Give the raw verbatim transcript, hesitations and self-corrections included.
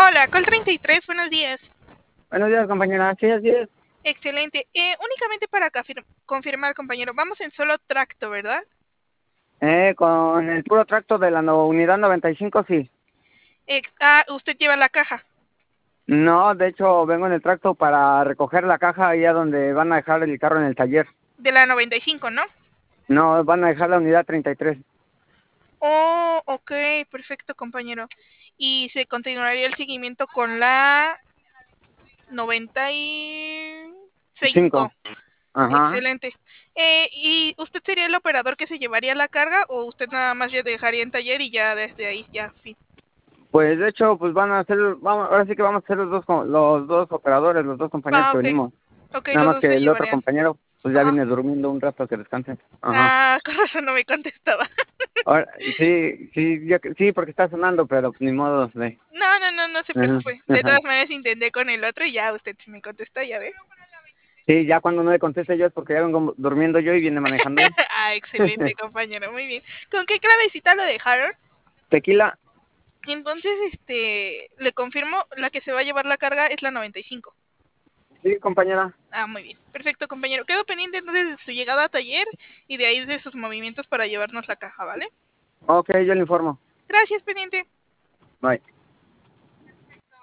Hola, Col treinta y tres, buenos días. Buenos días, compañera. Sí, así es. Excelente. Eh, únicamente para confirmar, compañero, vamos en solo tracto, ¿verdad? Eh, con el puro tracto de la no- unidad noventa y cinco, sí. Ex ah, usted lleva la caja. No, de hecho, vengo en el tracto para recoger la caja allá donde van a dejar el carro en el taller. De la noventa y cinco, ¿no? No, van a dejar la unidad treinta y tres. Oh, ok, perfecto, compañero. Y se continuaría el seguimiento con la noventa y cinco. Cinco. Ajá. Excelente. Eh, ¿Y usted sería el operador que se llevaría la carga o usted nada más ya dejaría en taller y ya desde ahí ya fin? Pues de hecho, pues van a ser, vamos, ahora sí que vamos a ser los dos, co- los dos operadores, los dos compañeros Ah, que ok. venimos. Ok, Nada los más dos que se el otro llevarían. compañero, pues ya Ajá. viene durmiendo un rato que descanse. Ajá. Ah, con razón no me contestaba. Ahora, sí, sí, ya que- sí, porque está sonando, pero ni modo de. No, no, no, no se preocupe. De todas maneras intenté con el otro y ya usted sí me contestó, ya ve. Sí, ya cuando no le conteste yo es porque ya vengo durmiendo yo y viene manejando él. Ah, excelente, compañero, muy bien. ¿Con qué clavecita lo dejaron? Tequila. Entonces, este, le confirmo, la que se va a llevar la carga es la noventa y cinco. Sí, compañera. Ah, muy bien. Perfecto, compañero. Quedo pendiente entonces de su llegada a taller y de ahí de sus movimientos para llevarnos la caja, ¿vale? Ok, yo le informo. Gracias, pendiente. Bye.